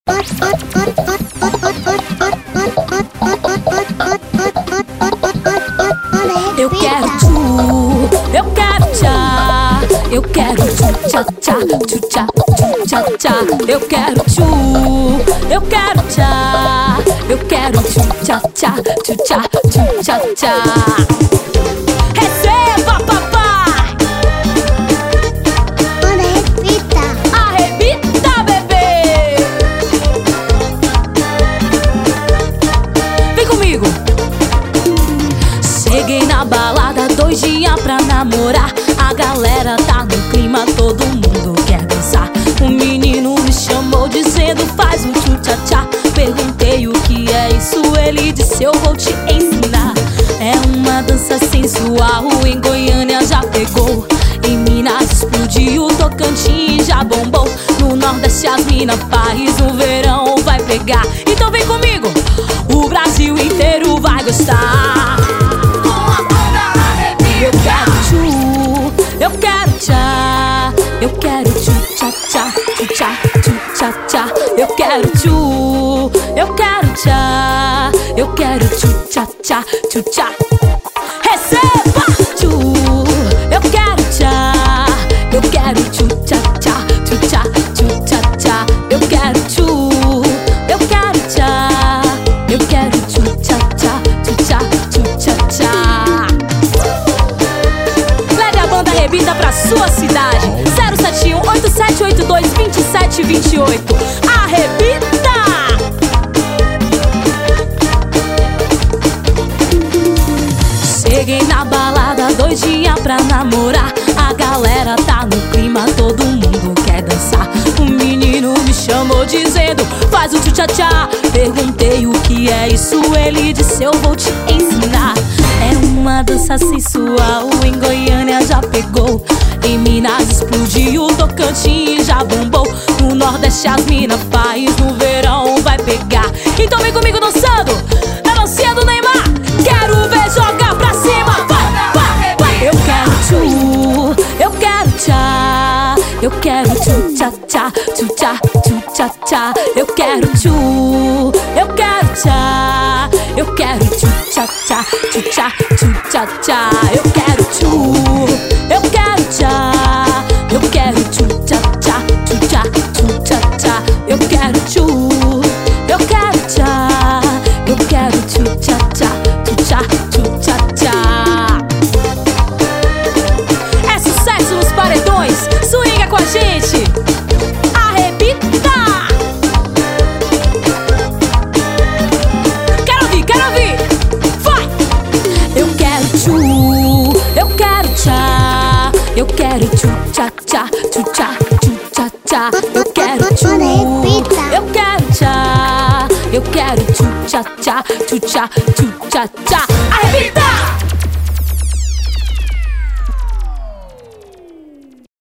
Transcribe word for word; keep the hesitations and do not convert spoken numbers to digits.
Eu quero tchu, eu quero tchá, eu quero tchu tchá tchá, tchu tchá, tchu tchá tchá. Eu quero tchu, eu quero tchá, eu quero tchu tchá tchá, tchu tchá, tchu tchá tchá. Receba, papai! Arrebita, arrebita, bebê! Vem comigo! Cheguei na balada, dois dias pra namorar. A galera tá no clima, todo mundo quer dançar. O menino me chamou dizendo faz um tchu-tchá-tchá. Perguntei o que é isso, ele disse eu vou te ensinar. É uma dança sensual, em Goiânia já pegou, em Minas explodiu, Tocantins já bombou, no Nordeste as mina faz, no verão vai pegar. Então vem comigo, o Brasil inteiro vai gostar. Eu quero tchu, eu quero tchá, eu quero tchu tchá tchá, tchu tchá, tchu tchá tchá. Eu quero tchu, eu quero tchá, eu quero tchu tchá tchá, tchu tchá. Receba! Tchu, eu quero tchá, eu quero tchu tchá tchá, tchu tchá, tchu tchá tchá. Eu quero tchu, eu quero tchá, eu quero tchu tchá tchá, tchu tchá, tchu tchá tchá. Arrebita pra sua cidade. Zero sete um, oito sete oito dois, dois sete dois oito. Arrebita! Cheguei na balada, dois dias pra namorar. A galera tá no clima, todo mundo quer dançar. O menino me chamou dizendo faz o tchu-tchá-tchá. Perguntei o que é isso, ele disse eu vou te ensinar. É uma dança sensual, em Goiânia já pegou, em Minas explodiu, Tocantins já bombou, no Nordeste as mina faz, no verão vai pegar. Então vem comigo dançando, na dancinha do Neymar. Quero ver jogar pra cima, vai, vai, vai. Eu quero tchu, eu quero tchá, eu quero tchu tchá tchá, tchu tchá, tchu tchá tchá. Eu quero tchu, eu quero tchá, eu quero tchu tchá tchá, tchu tchá, tchu tchá tchá. Eu quero tchu, eu quero tchá, eu quero tchu tchá tchá, tchu tchá, tchu tchá tchá. Eu quero tchu, eu quero tchá, eu quero tchu tchá tchá, tchu tchá, tchu tchá tchá. É sucesso nos paredões, swinga com a gente. Arrebita! Quero ouvir, quero ouvir. Vai! Eu quero tchu, eu quero tchá, eu quero tchu tchá tchá, tchu tchá, tchu tchá tchá. Eu quero tchu, eu quero tchá, eu quero tchu tchá tchá, tchu tchá, tchu tchá tchá. Arrebita!